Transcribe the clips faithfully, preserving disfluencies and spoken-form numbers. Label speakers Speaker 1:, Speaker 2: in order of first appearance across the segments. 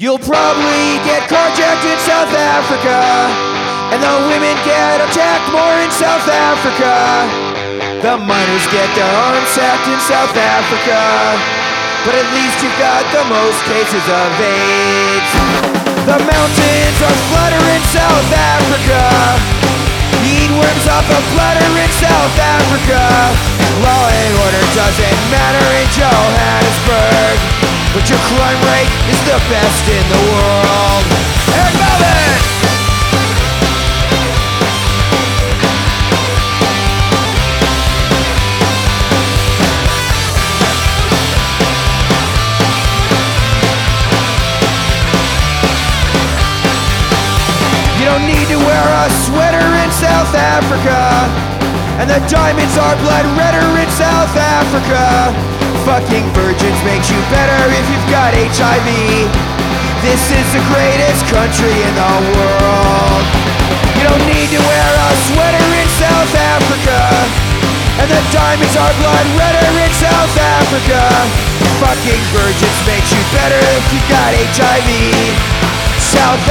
Speaker 1: You'll probably get carjacked in South Africa, and the women get attacked more in South Africa. The miners get their arms sacked in South Africa, but at least you've got the most cases of AIDS. The mountains are flatter in South Africa. Eat worms off a platter in South Africa. Law and order doesn't matter in Johannesburg, but your crime rate is the best in the world. Eric Melvin! You don't need to wear a sweater in South Africa, and the diamonds are blood redder in South Africa. Fucking virgins makes you better if you've got H I V. This is the greatest country in the world. You don't need to wear a sweater in South Africa, and the diamonds are blood redder in South Africa. Fucking virgins makes you better if you've got H I V. South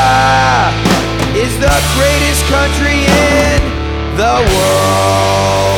Speaker 1: Africa is the greatest country in the world.